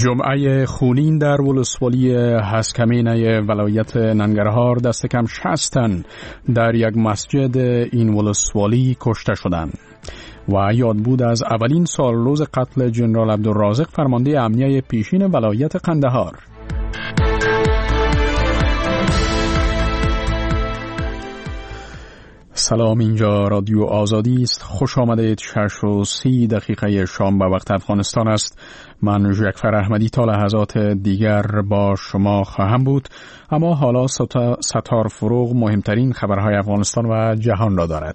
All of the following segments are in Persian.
جمعه خونین در ولسوالی هسکمینه ولایت ننگرهار دست کم 60 تن در یک مسجد این ولسوالی کشته شدند و یاد بود از اولین سال روز قتل جنرال عبدالرازق فرمانده امنیه پیشین ولایت قندهار. سلام، اینجا رادیو آزادی است. خوش آمدید. 6:30 شام به وقت افغانستان است. من جعفر احمدی تا لحظات دیگر با شما خواهم بود، اما حالا ستار فروغ مهمترین خبرهای افغانستان و جهان را دارد.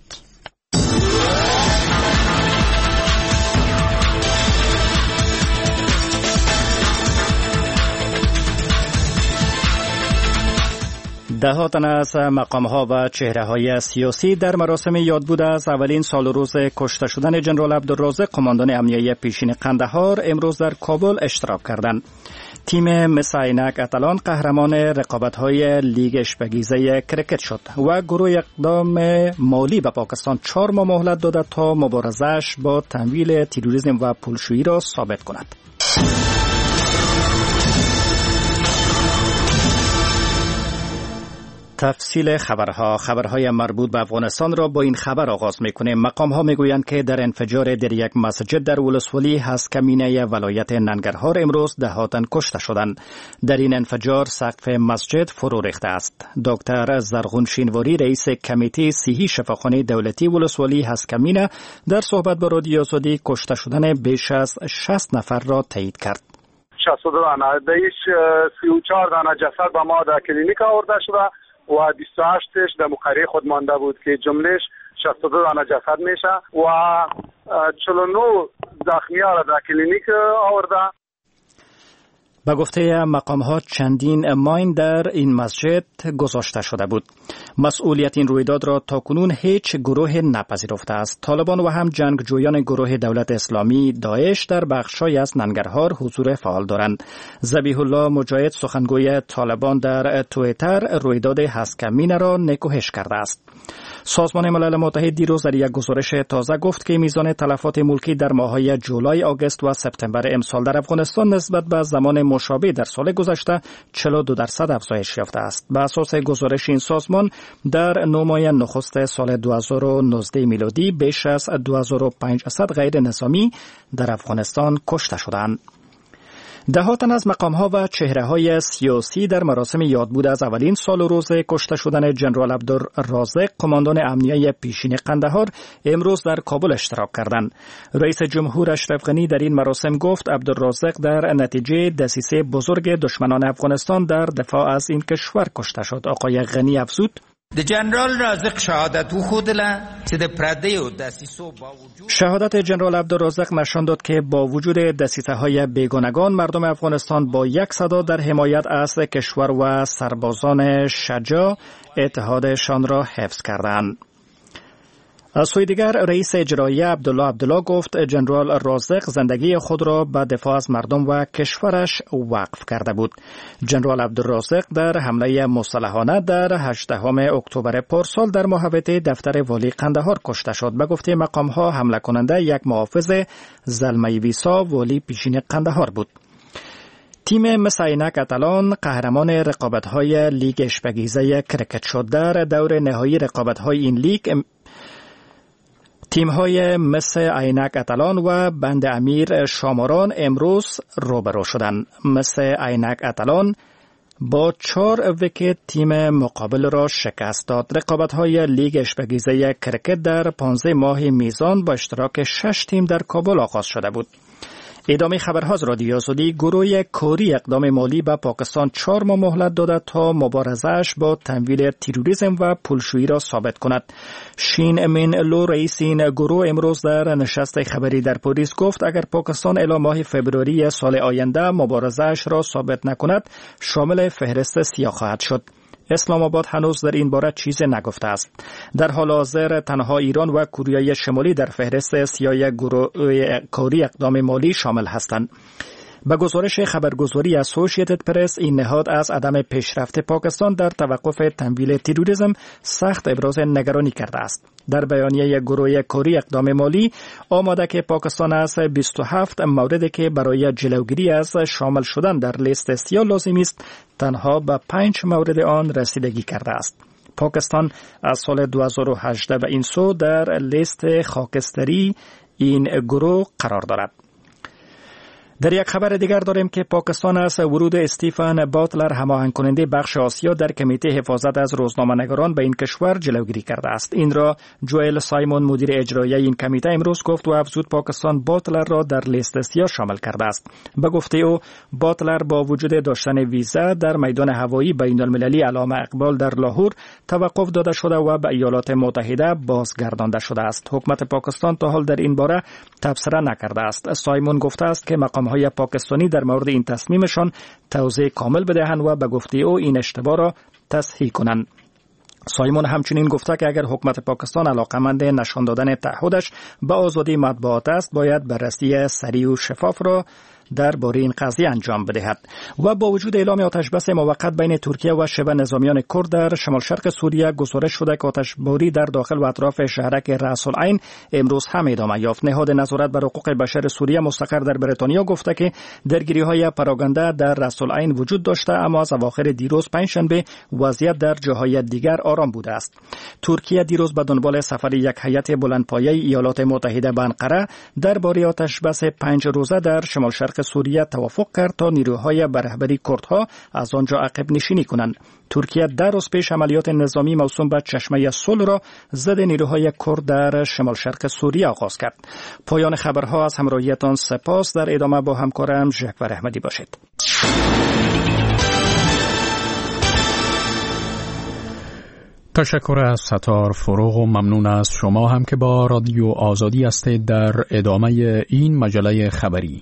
ده تن از مقام‌ها و چهره‌های سیاسی در مراسم یادبود از اولین سال و روز کشته شدن جنرال عبدالرازق قماندان امنیه پیشین قندهار امروز در کابل اشتراک کردند. تیم مس عینک اتلان قهرمان رقابت‌های لیگ اشبگیزه کرکت شد و گروه اقدام مالی به پاکستان 4 ماه مهلت داده تا مبارزه‌اش با تمویل تروریسم و پولشویی را ثابت کند. تفصیل خبرهای مربوط به افغانستان را با این خبر آغاز می‌کنیم. مقام‌ها می‌گویند که در انفجار در یک مسجد در ولسوالی هسکمینه ولایت ننگرهار امروز 10 تن کشته شدند. در این انفجار سقف مسجد فرو ریخته است. دکتر زرغون شینواری رئیس کمیته صحی شفاخانه دولتی ولسوالی هسکمینه در صحبت با رادیو آزادی کشته شدن بیش از 60 نفر را تایید کرد. 62 دانه دیش 34 دانه جسد به ما در کلینیک آورده شده و 28 در مقرری خود مانده بود که جملهش 62 دانه جسد میشه و 49 زخمی ها را در کلینیک آورده. به گفته مقام‌ها چندین ماین در این مسجد گذاشته شده بود. مسئولیت این رویداد را تاکنون هیچ گروه نپذیرفته است. طالبان و هم جنگجویان گروه دولت اسلامی داعش در بخش‌های از ننگرهار حضور فعال دارند. ذبیح الله مجاهد سخنگوی طالبان در توییتر رویداد هسکمینه را نکوهش کرده است. سازمان ملل متحد دیروز در یک گزارش تازه گفت که میزان تلفات ملکی در ماه‌های جولای، آگوست و سپتامبر امسال در افغانستان نسبت به زمان مشابه در سال گذشته 42% افزایش یافته است. به اساس گزارش این سازمان در 9 ماه نخست سال 2019 میلادی بیش از 2500 غیر نظامی در افغانستان کشته شدند. 10 تن از مقام‌ها و چهره‌های سیاسی در مراسم یادبود از اولین سال و روز کشته شدن جنرال عبدالرازق قماندان امنیه پیشین قندهار امروز در کابل اشتراک کردند. رئیس جمهور اشرف غنی در این مراسم گفت عبدالرازق در نتیجه دسیسه بزرگ دشمنان افغانستان در دفاع از این کشور کشته شد. آقای غنی افزود: شهادت جنرال عبدالرازق نشان داد که با وجود دسیسه‌های بیگانگان مردم افغانستان با یک صدا در حمایت از کشور و سربازان شجاع اتحادشان را حفظ کردند. از سوی دیگر رئیس اجرایی عبدالله گفت جنرال رازق زندگی خود را به دفاع از مردم و کشورش وقف کرده بود. جنرال عبدالرازق در حمله مسلحانه در 18 اکتبر پارسال در محوطه دفتر والی قندهار کشته شد. به گفته مقام‌ها حمله کننده یک محافظ زلمه ویسا والی پیشین قندهار بود. تیم مس عینک اتلان قهرمان رقابت‌های لیگ اشبگیزه کرکت شد. در دور نهایی رقابت‌های این لیگ تیم‌های مس عینک اتلان و بند امیر شاماران امروز روبرو شدند. مس عینک اتلان با 4 ویکت تیم مقابل را شکست داد. رقابت‌های لیگ اشبگیزه کرکت در 15 ماه میزان با اشتراک 6 تیم در کابل آغاز شده بود. ادامه خبرها از رادیو آزادی. گروه کوری اقدام مالی به پاکستان 4 ماه مهلت داده تا مبارزه‌اش با تمویل تروریسم و پولشویی را ثابت کند. شین امین لو رئیس این گروه امروز در نشست خبری در پاریس گفت اگر پاکستان الی ماه فوریه سال آینده مبارزه‌اش را ثابت نکند شامل فهرست سیاه خواهد شد. اسلام آباد هنوز در این باره چیزی نگفته است. در حال حاضر تنها ایران و کره شمالی در فهرست سیاه گروه کوری اقدام مالی شامل هستند. به گزارش خبرگزاری اسوسییتد پرس، این نهاد از عدم پیشرفت پاکستان در توقف تمویل تروریسم سخت ابراز نگرانی کرده است. در بیانیه گروه کاری اقدام مالی آمده که پاکستان از 27 موردی که برای جلوگیری از شامل شدن در لیست سیاه لازم است تنها به 5 مورد آن رسیدگی کرده است. پاکستان از سال 2018 به این سو در لیست خاکستری این گروه قرار دارد. در یک خبر دیگر داریم که پاکستان از ورود استیفن باتلر هماهنگ کننده بخش آسیا در کمیته حفاظت از روزنامه‌نگاران به این کشور جلوگیری کرده است. این را جوئل سایمون مدیر اجرایی این کمیته امروز گفت و افزود پاکستان باتلر را در لیست سیاه شامل کرده است. به گفته او باتلر با وجود داشتن ویزا در میدان هوایی بین‌المللی علامه اقبال در لاهور توقف داده شده و به ایالات متحده بازگردانده شده است. حکومت پاکستان تا حال در این باره تبصره نکرده است. سایمون گفته است که های پاکستانی در مورد این تصمیمشان توضیح کامل بدهند و به گفته او این اشتباه را تصحیح کنند. سایمون همچنین گفته که اگر حکومت پاکستان علاقمند نشان دادن تعهدش به آزادی مطبوعات است باید بررسی سریع و شفاف را درباره این قضیه انجام بدهد. و با وجود اعلام آتشبس موقت بین ترکیه و شبه نظامیان کرد در شمال شرق سوریه، گزارش شده که آتشباری در داخل و اطراف شهرک رأس العین امروز هم ادامه یافت. نهاد نظارت بر حقوق بشر سوریه مستقر در بریتانیا گفته که درگیری‌های پراگنده در رأس العین وجود داشته، اما از اواخر دیروز پنجشنبه وضعیت در جاهای دیگر آرام بوده است. ترکیه دیروز به دنبال سفر یک هیئت بلندپایه ایالات متحده به انقره درباره آتشبس 5 روزه در شمال شرق سوریه توافق کرد تا نیروهای به رهبری کردها از آنجا عقب نشینی کنند. ترکیه 10 روز پیش عملیات نظامی موسوم به چشمه صلح را ضد نیروهای کرد در شمال شرق سوریه آغاز کرد. پایان خبرها. از همراهیتان سپاس. در ادامه با همکارم ژکور احمدی باشید. تشکر از ستار فروغ و ممنون از شما هم که با رادیو آزادی هستید در ادامه این مجله خبری.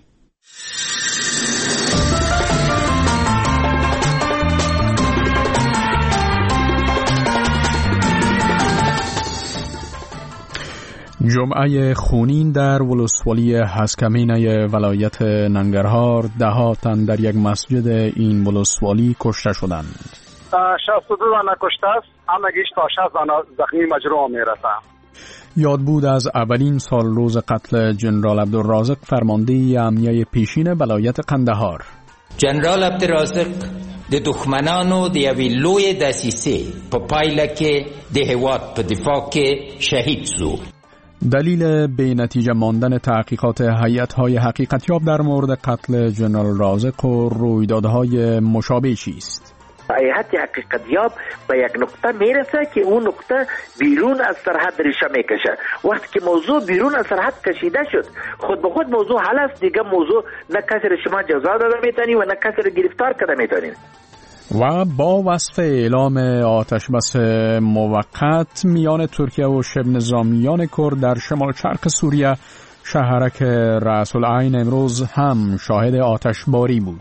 جمعه خونین در ولسوالی هسکمینه ولایت ننگرهار 10 تن در یک مسجد این ولسوالی کشته شدند. 62 دانه کشته است، همگیش تا 60 دانه زخمی مجروح میرسند. یاد بود از اولین سال روز قتل جنرال عبدالرازق فرمانده امنیه پیشین ولایت قندهار. جنرال عبدالرازق د دښمنانو د یوې لویې دسیسې په پایله کې د هېواد په دفاع کې شهید شو. دلیل به نتیجه ماندن تحقیقات هیئت‌های حقیقتیاب در مورد قتل جنرال رازق و رویدادهای مشابه چیست؟ هیئت حقیقتیاب به یک نقطه میرسه که اون نقطه بیرون از سرحد ریشه میکشه. وقتی که موضوع بیرون از سرحد کشیده شد خود به خود موضوع حل است. دیگه موضوع نه کسی را شما جزا داده میتونی و نه کسی را گرفتار کرده میتونی. و با وصف اعلام آتشبس موقت میان ترکیه و شبه نظامیان کرد در شمال شرق سوریه، شهرک رأس العین امروز هم شاهد آتشباری بود.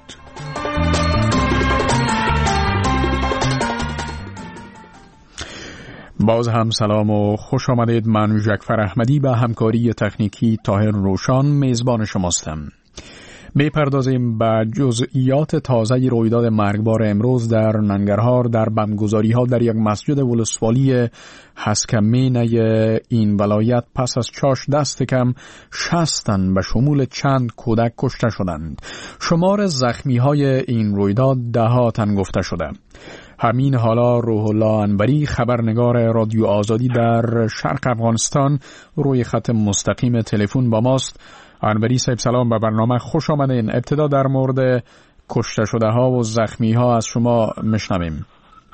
باز هم سلام و خوش آمدید. من ژکور احمدی به همکاری تکنیکی طاهر روشان میزبان شماستم. میپردازیم به جزئیات تازه رویداد مرگبار امروز در ننگرهار در بمبگذاری‌ها در یک مسجد ولسوالی هسکمینه این ولایت پس از چاش دست کم 60 تن به شمول چند کودک کشته شدند. شمار زخمی‌های این رویداد 10 تن گفته شده. همین حالا روح الله انوری خبرنگار رادیو آزادی در شرق افغانستان روی خط مستقیم تلفن با ماست. انوری صاحب سلام، به برنامه خوش آمدین. ابتدا در مورد کشته شده ها و زخمی ها از شما مشنویم.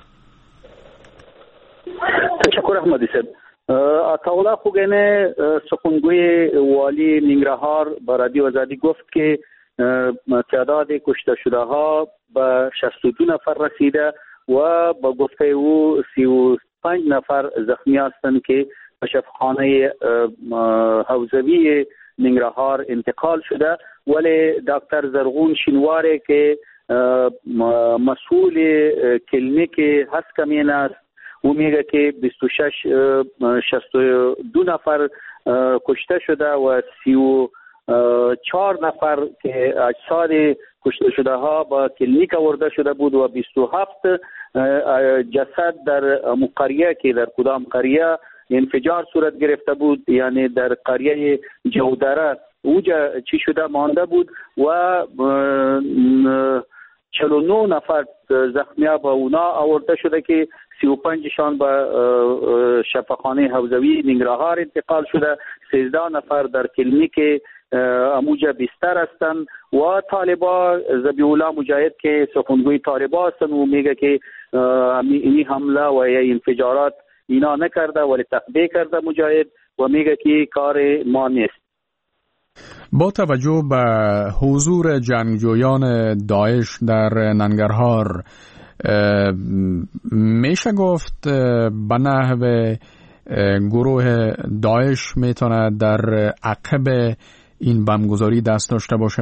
تشکر احمدی صاحب. عطاالله خوگینه سخنگوی والی ننگرهار به رادیو آزادی گفت که تعداد کشته شده ها به 62 نفر رسیده و با گفته او 35 نفر زخمی هستند که به شفاخانه حوزوی ننگرهار انتقال شده. ولی دکتر زرغون شینواره که مسئول کلینیک هسکمین است او میگه که 62 نفر کشته شده و 34 نفر که اجساد کشته شده ها به کلینیک آورده شده بود و 27 جسد در قریه که در کدام قریه انفجار صورت گرفته بود، یعنی در قریه جودره اوجا چی شده مانده بود و 49 نفر زخمی به اونا آورده شده که 35 شان به شفاخانه حوزوی ننگرهار انتقال شده. 13 نفر در کلینیک اموجا بستر هستند و طالبا ذبیح الله مجاهد که سخنگوی طالبا هستند و میگه که این حمله و انفجارات اینا نکرده ولی تقبیه کرده مجاهد و میگه که کار ما نیست. با توجه به حضور جنگجویان داعش در ننگرهار میشه گفت به نحو گروه داعش میتونه در عقب این بمبگذاری دست داشته باشه؟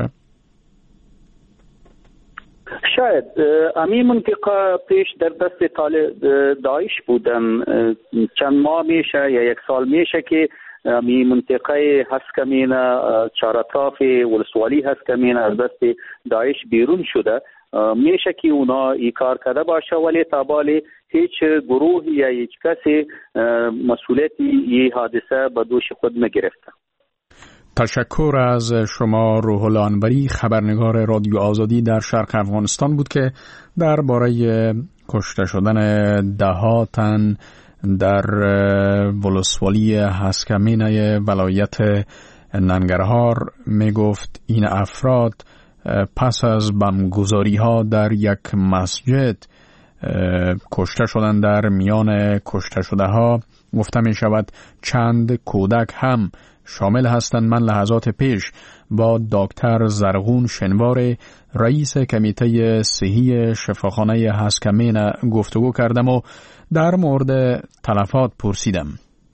شاید همین منطقه پیش در دست داعش بودن، چند ماه میشه یا یک سال میشه که می منطقه هسکمین چهار اطراف ولسوالی هسکمین از دست داعش بیرون شده. میشه که اونا ای کار کرده باشه ولی تابال هیچ گروه یا هیچ کسی مسئولیت این حادثه به دوش خود نگرفته. تشکر از شما روح الله انوری، خبرنگار رادیو آزادی در شرق افغانستان بود که درباره کشته شدن ده‌ها تن در ولسوالی هسکمینه ولایت ننگرهار می گفت این افراد پس از بمبگذاری ها در یک مسجد کشته شدند. در میان کشته شده ها گفته می شود چند کودک هم شامل هستند. من لحظات پیش با دکتر زرغون شنوار رئیس کمیته صحی شفاخانه هسکمین گفتگو کردم و در مورد تلفات پرسیدم.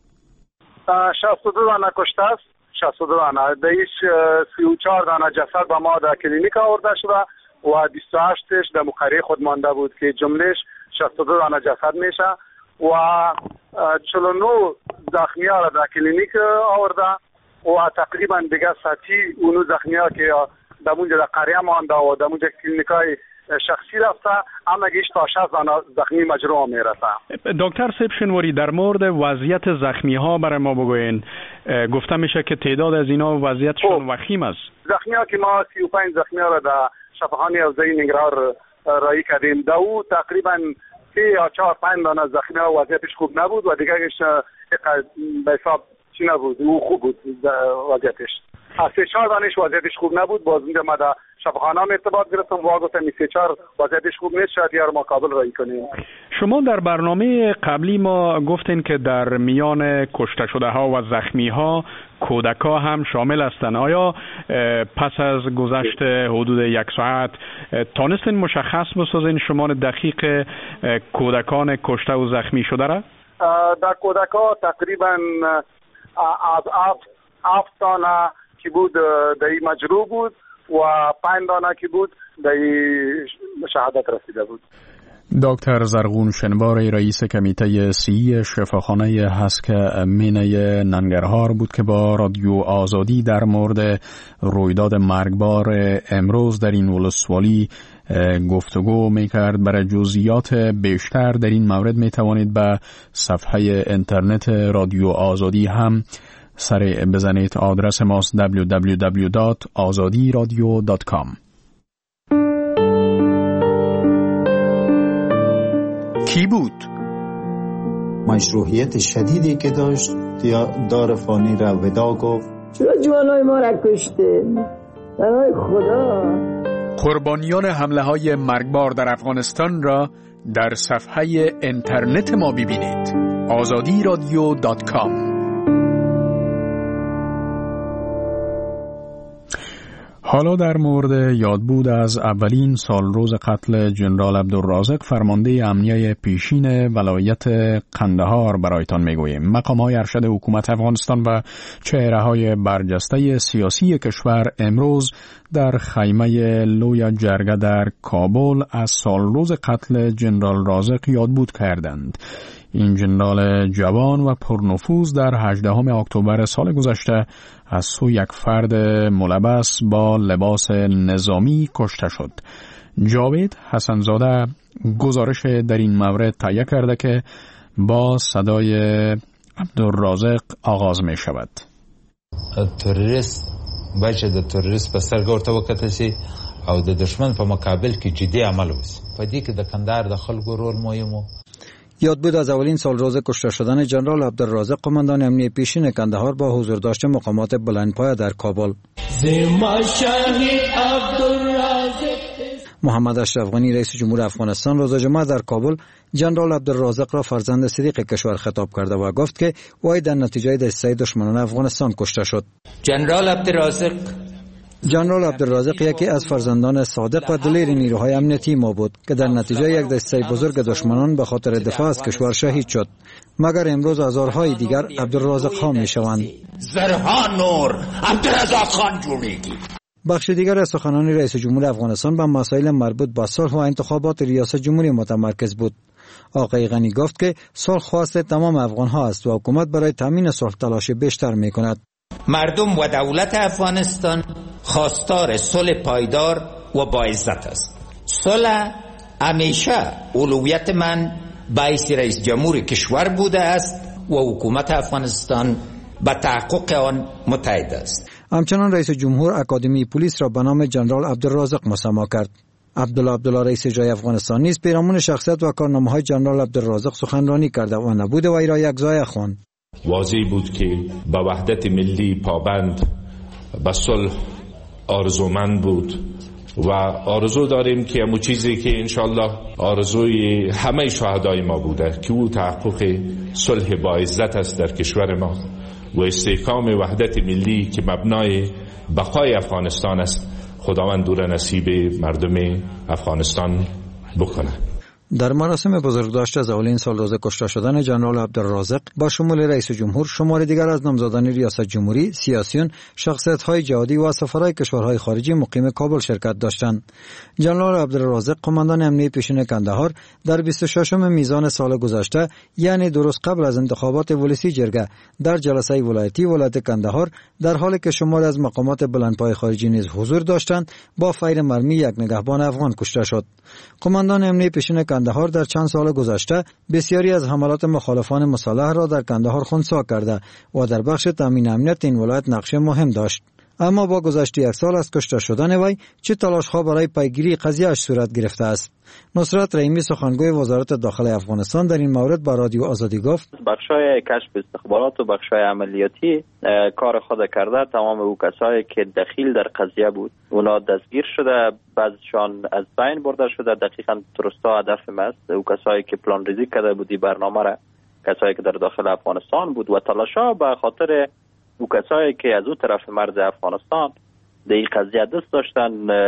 62 دانه کشته است، 62 دانه دیش 34 دانه جسد به ما در کلینیک آورده شده و 28 در مقره خود مانده بود که جملهش 62 دانه جسد میشه و 49 زخمی ها را در کلینیک آورده و تقریبا دیگه 30 اونو زخمی ها که در اونجا در قریه مانده و در اونجا کلینیک های شخصی رفته، اما گیش تا 60 دانه زخمی مجروح میرسه. دکتر سیب شنواری، در مورد وضعیت زخمی ها برای ما بگوین. گفته میشه که تعداد از اینا وضعیتشون وخیم است. زخمی ها که ما 35 زخمی ها را در شفاخانه حوزوی ننگرهار رایی کردیم، در او تقریبا 3 یا 4-5 دانه زخمی ها وضعیتش خوب نبود و دیگه به حساب چی نبود، او خوب بود وضعیتش. 3-4 دانش وضعیتش خوب نبود. باز اونجا ما در شفاخانه هم ارتباط گرفتم و گفتم 3-4 وضعیتش خوب نیست، شاید یار ما کابل رایی کنیم. شما در برنامه قبلی ما گفتین که در میان کشته شده ها و زخمی ها کودک ها هم شامل هستند. آیا پس از گذشت حدود 1 ساعت تانستین مشخص بسازین شمار دقیق کودکان کشته و زخمی شده را؟ در کودک ها تقریبا از 7 دانه که بود دایی مجروح بود و 5 دانه که بود دایی شهادت رسیده بود. دکتر زرغون شنوار رئیس کمیته صحی شفاخانه هسکمینه ننگرهار بود که با رادیو آزادی در مورد رویداد مرگبار امروز در این ولسوالی گفتگو میکرد. برای جزئیات بیشتر در این مورد میتوانید به صفحه اینترنت رادیو آزادی هم سر بزنید. آدرس ماست www.azadiradio.com. کی بود؟ مشروعیت شدیدی که داشت دار فانی را ودا گفت. چرا جوانای ما را کشته؟ برای خدا. قربانیان حمله های مرگبار در افغانستان را در صفحه اینترنت ما ببینید. azadiradio.com. حالا در مورد یادبود از اولین سالروز قتل جنرال عبدالرازق فرمانده امنیه پیشین ولایت قندهار برایتان میگوییم. مقام‌های ارشد حکومت افغانستان و چهره‌های برجسته سیاسی کشور امروز در خیمه لوی جرگه در کابل از سالروز قتل جنرال رازق یادبود کردند. این جنرال جوان و پرنفوذ در 18 اکتبر سال گذشته از سوی یک فرد ملبس با لباس نظامی کشته شد. جاوید حسنزاده گزارش در این مورد تهیه کرده که با صدای عبدالرازق آغاز می شود. تروریست باید د تروریست په سترګه ورته وکتل شي او د دشمن په مقابل کې جدي عمل وشي. په دې کې د کندهار د خلکو رول مهم و. یاد بود از اولین سال روز کشته شدن جنرال عبدالرازق قماندان امنیه پیشین کندهار با حضور داشت مقامات بلندپایه در کابل. محمد اشرف غنی رئیس جمهور افغانستان روز جمعه در کابل جنرال عبدالرازق را فرزند صدیق کشور خطاب کرده و گفت که وی در نتیجه دسیسه دشمنان افغانستان کشته شد. جنرال عبدالرازق یکی از فرزندان صادق و دلیر نیروهای امنیتی ما بود که در نتیجه یک دسیسه بزرگ دشمنان به خاطر دفاع از کشور شهید شد. مگر امروز هزارهای دیگر عبدالرازق ها می شوند. زرها نور عبدالرازق خان جوړیږي. بخش دیگر از سخنان رئیس جمهور افغانستان به مسائل مربوط به صلح و انتخابات ریاست جمهوری متمرکز بود. آقای غنی گفت که صلح خواست تمام افغان ها است و حکومت برای تامین صلح تلاش بیشتر می کند. مردم و دولت افغانستان خواستار صلح پایدار و با عزت است. صلح همیشه اولویت من باعث رئیس جمهور کشور بوده است و حکومت افغانستان به تحقق آن متحد است. همچنان رئیس جمهور اکادمی پلیس را به نام جنرال عبدالرازق مسما کرد. عبدالله رئیس جای افغانستان نیز پیرامون شخصیت و کارنامه‌های جنرال عبدالرازق سخنرانی کرده و نبود وی را یک زایه خواند. واضح بود که به وحدت ملی پابند، به صلح آرزومند بود و آرزو داریم که همون چیزی که انشالله آرزوی همه شهدای ما بوده که او تحقق صلح با عزت است در کشور ما و استحکام وحدت ملی که مبنای بقای افغانستان است، خداوند دور نصیب مردم افغانستان بکنه. در مراسم بزرگداشت از اولین سال روز کشته شدن جنرال عبدالرازق با شمول رئیس جمهور شمار دیگر از نامزدان ریاست جمهوری، سیاسیون، شخصیت‌های جهادی و سفرهای کشورهای خارجی مقیم کابل شرکت داشتند. جنرال عبدالرازق قماندان امنیه پیشین کندهار در 26 میزان سال گذشته، یعنی درست قبل از انتخابات ولسی جرگه، در جلسه ولایتی ولایت کندهار در حالی که شمار از مقامات بلندپای خارجی نیز حضور داشتند، با فیر مرمی یک نگهبان افغان کشته شد. قماندان امنیه پیشین کندهار در چند سال گذشته بسیاری از حملات مخالفان مسلح را در کندهار خنثی کرده و در بخش تامین امنیت این ولایت نقش مهم داشت. اما با گذشت یک سال از کشته شدن وی چه تلاش‌ها برای پیگیری قضیه‌اش صورت گرفته است؟ نصرت رحیمی سخنگوی وزارت داخلی افغانستان در این مورد با رادیو آزادی گفت: بخشای کشف استخبارات و بخشای عملیاتی کار خود کرده. تمام او کسایی که دخیل در قضیه بود اونا دستگیر شده، بعضیشان از بین برده شده. دقیقاً درستا هدف ما است او کسایی که پلان ریزی کرده بودی برنامه را، کسایی که در داخل افغانستان بود و تلاشا به خاطر او کسایی که از او طرف مرز افغانستان در این قضیه دست داشتن.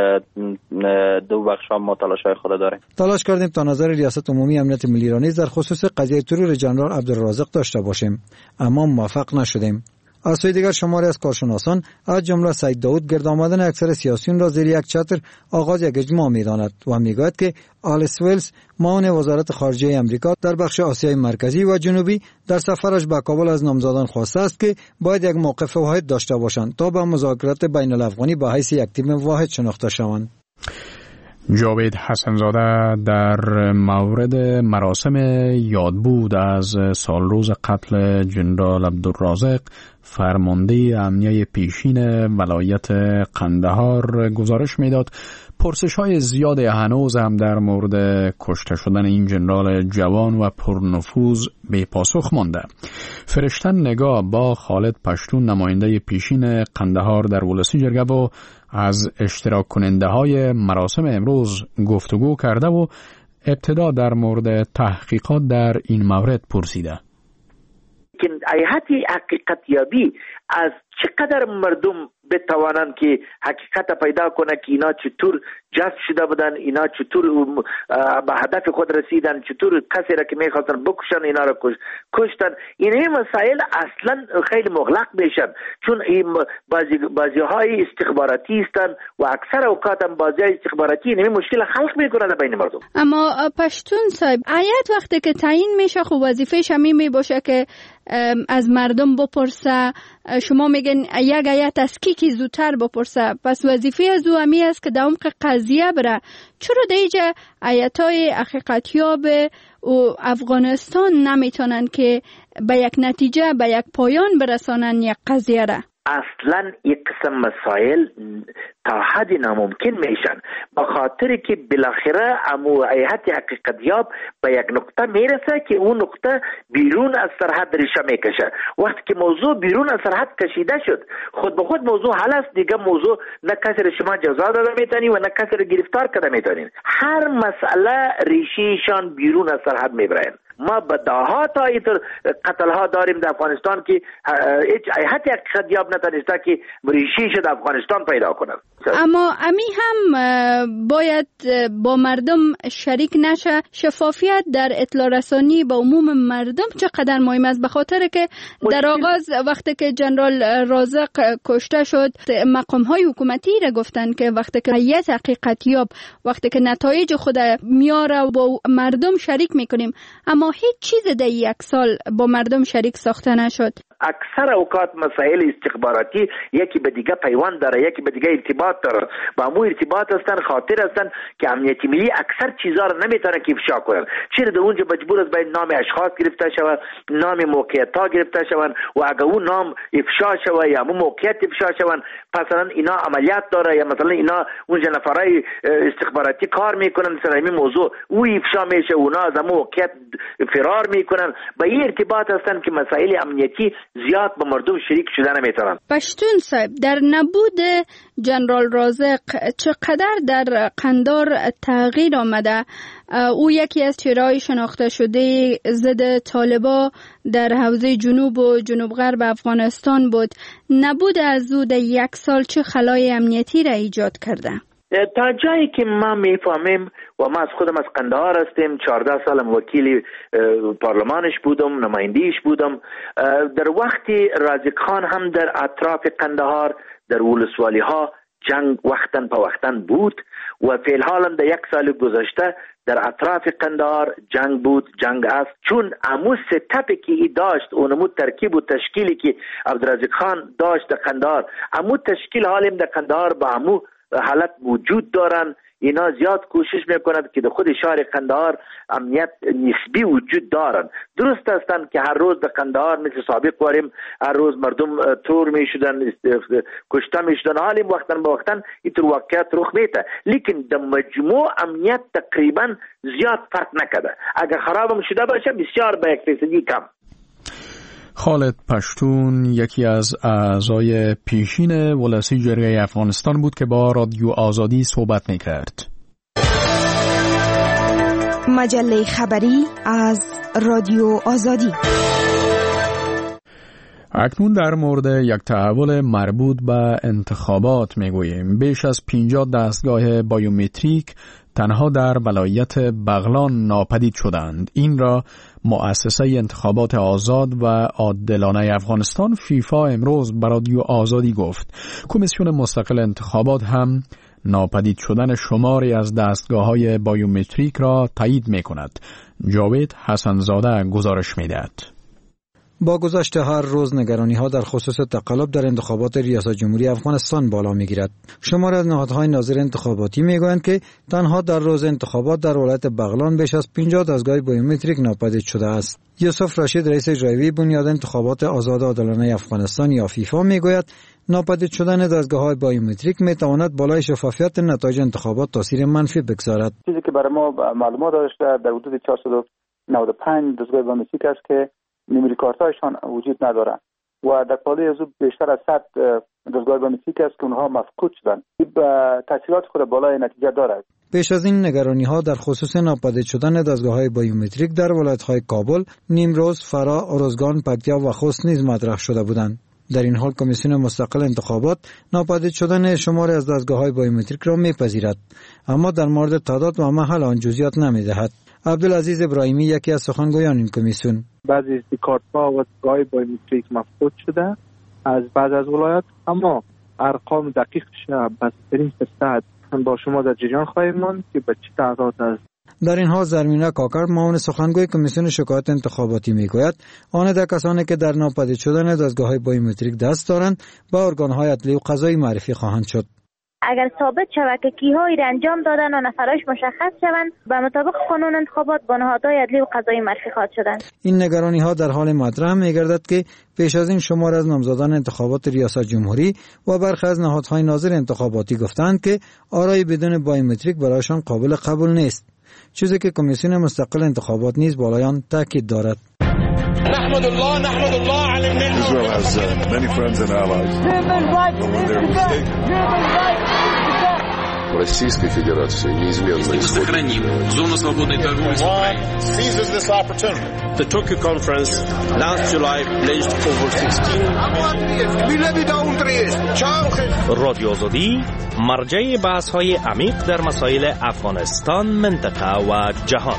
دو بخش ما تلاشای خود داریم. تلاش کردیم تا نظر ریاست عمومی امنیت ملی را نیز در خصوص قضیه ترور جنرال عبدالرازق داشته باشیم، اما موفق نشدیم. از سوی دیگر شماری از کارشناسان از جمله سید داود گرد آمدن اکثر سیاسیون را زیر یک چتر آغاز یک اجماع می‌داند و می‌گوید که آلیس ویلز معاون وزارت خارجه آمریکا در بخش آسیای مرکزی و جنوبی در سفرش به کابل از نامزدان خواسته است که باید یک موقف واحد داشته باشند تا به مذاکرات بین الافغانی به حیث یک تیم واحد شناخته شوند. جاوید حسنزاده در مورد مراسم یادبود از سالروز قتل جنرال عبدالرازق فرمانده امنیه پیشین ولایت قندهار گزارش میداد. پرسش‌های زیاد هنوز هم در مورد کشته شدن این جنرال جوان و پرنفوذ به پاسخ مانده. فرشتن نگاه با خالد پشتون نماینده پیشین قندهار در ولسی جرگه و از اشتراک کننده های مراسم امروز گفتگو کرده و ابتدا در مورد تحقیقات در این مورد پرسیده. که ایهت حقیقت یابی از چقدر مردم بتوانند که حقیقت پیدا کنه که اینا چطور جذب شده بودن، اینا چطور به هدف خود رسیدن، چطور کسی را که میخواستن بکشن اینا را کشتن. این مسائل اصلا خیلی مغلق میشن، چون این بازی های استخباراتی هستند و اکثر اوقات هم بازی های استخباراتی این مشکل خلق میکنن بین مردم. اما پشتون صاحب، آیت وقتی که تعیین میشه خب وظیفه‌ش همین میباشه که از مردم بپرسه. شما میگن یک آیت از کی زودتر بپرسه، پس وظیفه از او همی است که در عمق قضیه بره. چرا دیگه آیت‌های حقیقتیاب و افغانستان نمیتونن که به یک نتیجه، به یک پایان برسانن یک قضیه را؟ اصلا یک قسم مسائل تا حد ناممکن میشن، به خاطر که بالاخره امو هیئت حقیقتیاب به یک نقطه میرسه که اون نقطه بیرون از سرحد ریشه میکشه. وقتی که موضوع بیرون از سرحد کشیده شد، خود به خود موضوع حل است دیگه. موضوع نه کسی را شما جزا داده میتونی و نه کسی را گرفتار کرده میتونین. هر مسئله ریشهشان بیرون از سرحد میبرن. ما به دهها تا قتل ها داریم در افغانستان که هیچ هیئت حقیقتیاب نتونسته که ریشه‌اش در افغانستان پیدا کنه. اما امی هم باید با مردم شریک نشه. شفافیت در اطلاع رسانی با عموم مردم چقدر مهم است، به خاطر که در آغاز وقتی که جنرال رازق کشته شد، مقام های حکومتی را گفتن که وقتی که هیئت حقیقتیاب وقتی که نتایج خود میاره و با مردم شریک میکنیم، اما هیچ چیز در یک سال با مردم شریک ساخته نشد. اکثر اوقات مسائل استخباراتی یکی به دیگه پیوند داره، یکی به دیگه ارتباط داره. با مو ارتباط هستن، خاطر هستن که امنیت ملی اکثر چیزا رو نمیتونه که افشا کنن. چرا در اونجا مجبور است باید نام اشخاص گرفته شود، نام موقعیت ها گرفته شود و اگه اون نام افشا شود یا اون موقعیت افشا شود، مثلا اینا عملیات داره یا مثلا اینا اونجا نفرای استخباراتی کار میکنن سر همین موضوع او افشا میشه، اونا از اون موقعیت فرار میکنن. با این ارتباط هستن که مسائل امنیتی زیاد با مردم شریک شده نمیتونن. پشتون صاحب، در نبود جنرال رازق چقدر در قندار تغییر آمده؟ او یکی از چهره‌های شناخته شده ضد طالبا در حوزه جنوب و جنوب غرب افغانستان بود. نبود از او در یک سال چه خلای امنیتی را ایجاد کرده؟ تا جایی که ما میفهمیم و ما از خودم از قندهار هستیم، 14 سالم وکیل پارلمانش بودم، نمایندیش بودم. در وقتی رازق خان هم در اطراف قندهار در ولسوالی ها جنگ وقتاً په وقتاً بود و فی الحال هم در یک سال گذشته در اطراف قندهار جنگ بود، جنگ است. چون امو ستپی که ای داشت، اونمو ترکیب و تشکیلی که عبدالرازق خان داشت در قندهار، امو تشکیل حالیم در قندهار با امو حالت وجود دارن. اینا زیاد کوشش میکنند که در خود شهر قندهار امنیت نسبی وجود دارن. درست هستند که هر روز در قندهار مثل سابق واریم هر روز مردم تور میشدن، کشته میشدن، حالیم وقتاً با وقتاً اینطور واقعیت رخ میده، لیکن در مجموع امنیت تقریبا زیاد فرق نکرده. اگر خرابم شده باشه بسیار به 1% کم. خالد پشتون یکی از اعضای پیشین ولسی جرگه افغانستان بود که با رادیو آزادی صحبت میکرد. مجله خبری از رادیو آزادی. اکنون در مورد یک تحول مربوط به انتخابات میگوییم. بیش از 50 دستگاه بایومتریک تنها در ولایت بغلان ناپدید شدند. این را مؤسسه انتخابات آزاد و عادلانه افغانستان فیفا امروز بر رادیو آزادی گفت. کمیسیون مستقل انتخابات هم ناپدید شدن شماری از دستگاه‌های بایومتریک را تایید می‌کند. جاوید حسنزاده گزارش می‌دهد. با گذشت هر روز نگرانی‌ها در خصوص تقلب در انتخابات ریاست جمهوری افغانستان بالا می‌گیرد. شماری از نهادهای ناظر انتخاباتی می‌گویند که تنها در روز انتخابات در ولایت بغلان بیش از 50 دستگاه بایومتریک ناپدید شده است. یوسف رشید رئیس اجرایی بنیاد انتخابات آزاد و عادلانه افغانستان یا فیفا می‌گوید ناپدید شدن دستگاه‌های بایومتریک می‌تواند بالای شفافیت نتایج انتخابات تاثیر منفی بگذارد. چیزی که برای ما معلومات داشته در حدود 495 دستگاه بایومتریک است که مموری کارتایشان وجود ندارند و در پالی از بیشتر از 100 دستگاه بایومتریک است که اونها مفقود شدند. این تاثیرات خود بالای نتیجه دارد. پیش از این نگرانی‌ها در خصوص ناپدید شدن دستگاه‌های بایومتریک در ولایت‌های کابل، نیمروز، فرا، ارزگان، پکتیا و خوست نیز مطرح شده بودند. در این حال کمیسیون مستقل انتخابات ناپدید شدن شماری از دستگاه‌های بایومتریک را می‌پذیرد، اما در مورد تعداد و محل آن جزئیات نمی‌دهد. عبدالعزیز ابراهیمی یکی از سخنگویان این کمیسیون: بعضی از کارت‌ها و دستگاه‌های بایومتریک مفقود شده از بعض از ولایات، اما ارقام دقیقش بسترین فساد با شما در جریان خواهیم ماند که به چه تعداد است. در این حال زرمینا کاکر معاون سخنگوی کمیسیون شکایات انتخاباتی میگوید آن ده کسانی که در ناپدید شدن دستگاه‌های بایومتریک دست دارند به ارگان‌های عدلی و قضایی معرفی خواهند شد. اگر ثابت شود که کی‌هایی را انجام دادن و نفرش مشخص شوند، به مطابق قانون انتخابات با نهادهای عدلی و قضایی معرفی خواهد شدند. این نگرانی‌ها در حال مطرح می‌گردد که پیش از این شمار از نامزدان انتخابات ریاست جمهوری و برخی از نهادهای ناظر انتخاباتی گفتند که آرای بدون بایومتریک برایشان قابل قبول نیست، چیزی که کمیسیون مستقل انتخابات نیز بالای آن تاکید دارد. نحمد الله علی النعمة. Israel has many friends and allies. When they're mistaken. Российской Федерации неизменно сохраним зону свободной торговли с Украиной. Seizes this opportunity. The Tokyo conference last July pledged over 16. رادیو آزادی مرجع بحث‌های عمیق در مسائل افغانستان، منطقه و جهان.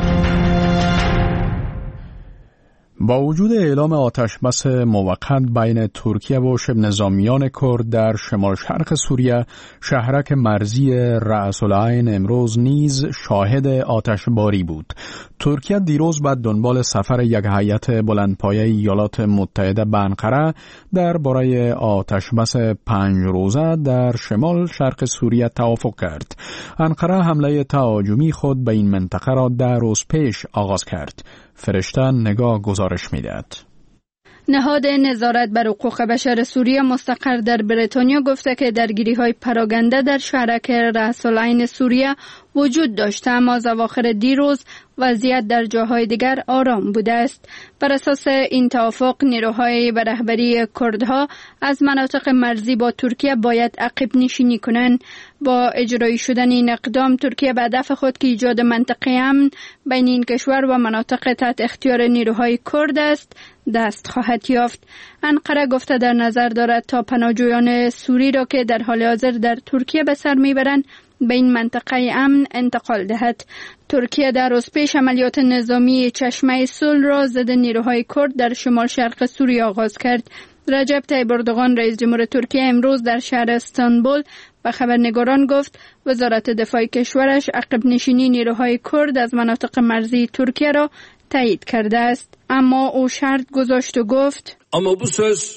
با وجود اعلام آتشبس موقت بین ترکیه و شبه نظامیان کرد در شمال شرق سوریه، شهرک مرزی رأس العین امروز نیز شاهد آتشباری بود. ترکیه دیروز بعد دنبال سفر یک هیئت بلندپایه ایالات متحده به انقره درباره آتشبس 5 روزه در شمال شرق سوریه توافق کرد. انقره حمله تهاجمی خود به این منطقه را 10 روز پیش آغاز کرد. فرشته نگاه گزارش می‌دهد. نهاد نظارت بر حقوق بشر سوریه مستقر در بریتانیا گفته که درگیری‌های پراگنده در شهرک رأس العین سوریه وجود داشته، اما از اواخر دیروز وضعیت در جاهای دیگر آرام بوده است. بر اساس این توافق نیروهای به رهبری کردها از مناطق مرزی با ترکیه باید عقب نشینی کنند. با اجرایی شدن این اقدام ترکیه به هدف خود که ایجاد منطقه امن بین این کشور و مناطق تحت اختیار نیروهای کرد است دست خواهد یافت. انقره گفته در نظر دارد تا پناهجویان سوری را که در حال حاضر در ترکیه به سر میبرند به این منطقه امن انتقال دهد. ترکیه در روز پیش عملیات نظامی چشمه صلح را ضد نیروهای کرد در شمال شرق سوریه آغاز کرد. رجب طیب اردوغان رئیس جمهور ترکیه امروز در شهر استانبول به خبرنگاران گفت وزارت دفاع کشورش عقب نشینی نیروهای کرد از مناطق مرزی ترکیه را تایید کرده است، اما او شرط گذاشت و گفت اما bu söz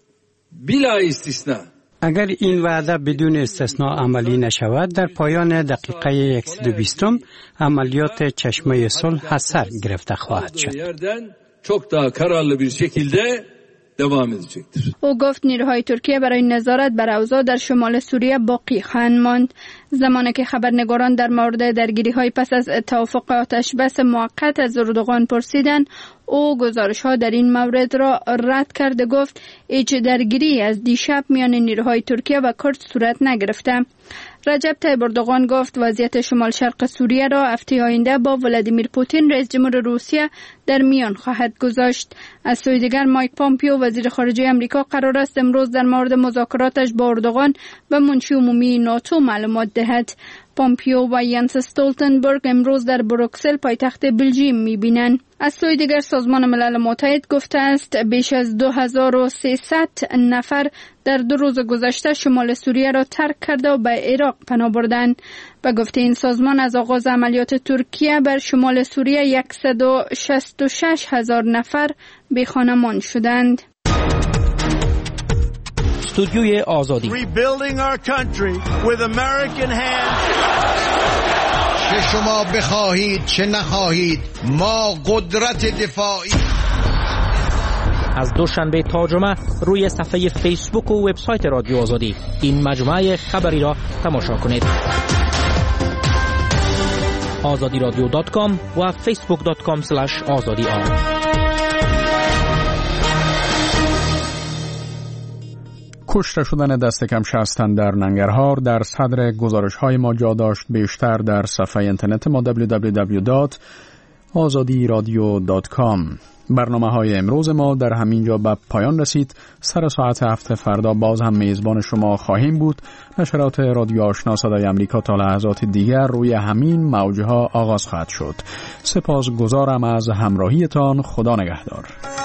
bila istisna اگر این وعده بدون استثناء عملی نشود در پایان دقیقه 120 عملیات چشمه صلح از سر گرفته خواهد شد. çok daha kararlı bir şekilde devam edecektir. او گفت نیروهای ترکیه برای نظارت بر اوضاع در شمال سوریه باقی خواهند ماند. زمانی که خبرنگاران در مورد درگیری‌های پس از توافق آتشبس موقت از اردوغان پرسیدند، او گزارش‌ها در این مورد را رد کرد، گفت هیچ درگیری از دیشب میان نیروهای ترکیه و کرد صورت نگرفته. رجب طیب اردوغان گفت وضعیت شمال شرق سوریه را هفته آینده با ولادیمیر پوتین رئیس جمهور روسیه در میان خواهد گذاشت. از سوی دیگر مایک پامپیو وزیر خارجه آمریکا قرار است امروز در مورد مذاکراتش با اردوغان به منشی عمومی ناتو معلومات دهد. پامپیو و ینس استولتنبرگ امروز در بروکسل پایتخت بلژیم می‌بینند. از سوی دیگر سازمان ملل متحد گفته است بیش از 2300 نفر در 2 روز گذشته شمال سوریه را ترک کرده و به عراق پناه بردند. به گفته این سازمان از آغاز عملیات ترکیه بر شمال سوریه 166,000 نفر بی‌خانمان شدند. استودیوی آزادی. Rebuilding our country with American hands. چه شما بخواهید چه نخواهید ما قدرت دفاعی. از دوشنبه تا جمعه روی صفحه فیسبوک و وبسایت رادیو آزادی این مجموعه خبری را تماشا کنید. azadiradio.com و facebook.com/azadi. کشته شدن دست کم 60 در ننگرهار در صدر گزارش‌های ما جا داشت. بیشتر در صفحه اینترنت ما www.azadi.ir azadiradio.com. برنامه‌های امروز ما در همین جا به پایان رسید. سر ساعت 7 فردا باز هم میزبان شما خواهیم بود. نشرات رادیو آشنا صدای امریکا تا لحظات دیگر روی همین موج‌ها آغاز خواهد شد. سپاسگزارم از همراهیتان. خدا نگهدار.